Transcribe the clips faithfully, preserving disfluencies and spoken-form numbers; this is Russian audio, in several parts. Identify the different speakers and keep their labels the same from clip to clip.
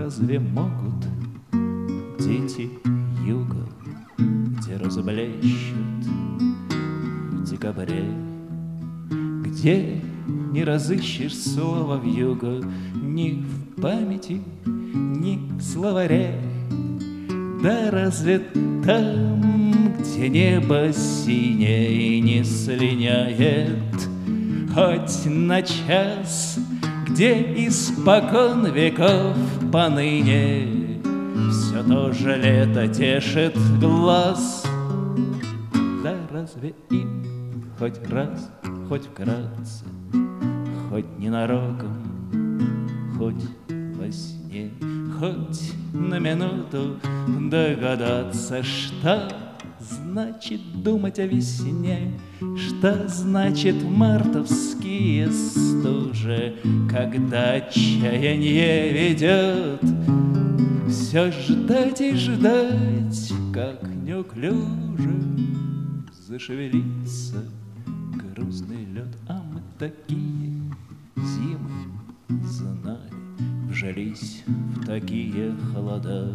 Speaker 1: разве могут дети юга, где розы блещут в декабре, где не разыщешь слова вьюга ни в памяти, ни в словаре? Да разве там, где небо синее не слиняет хоть на час, где испокон веков поныне все то же лето тешит глаз? Да разве им хоть раз, хоть вкратце, хоть ненароком, хоть во сне, хоть на минуту догадаться, что значит думать о весне, что значит мартовские стужи, когда отчаяние ведет все ждать и ждать, как неуклюже зашевелится грустный лед. А мы такие зимы знали, вжались в такие холода,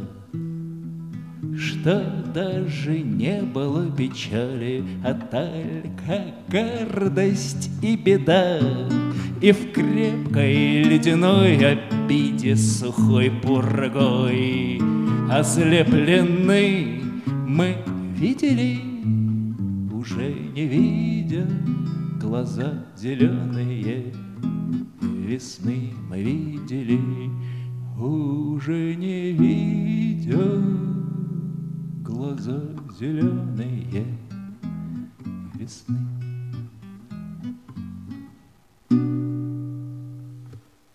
Speaker 1: что даже не было печали, а только гордость и беда. И в крепкой ледяной обиде сухой пургой ослеплены мы видели, уже не видя, глаза зеленые весны мы видели, уже не видя, глаза зеленые весны.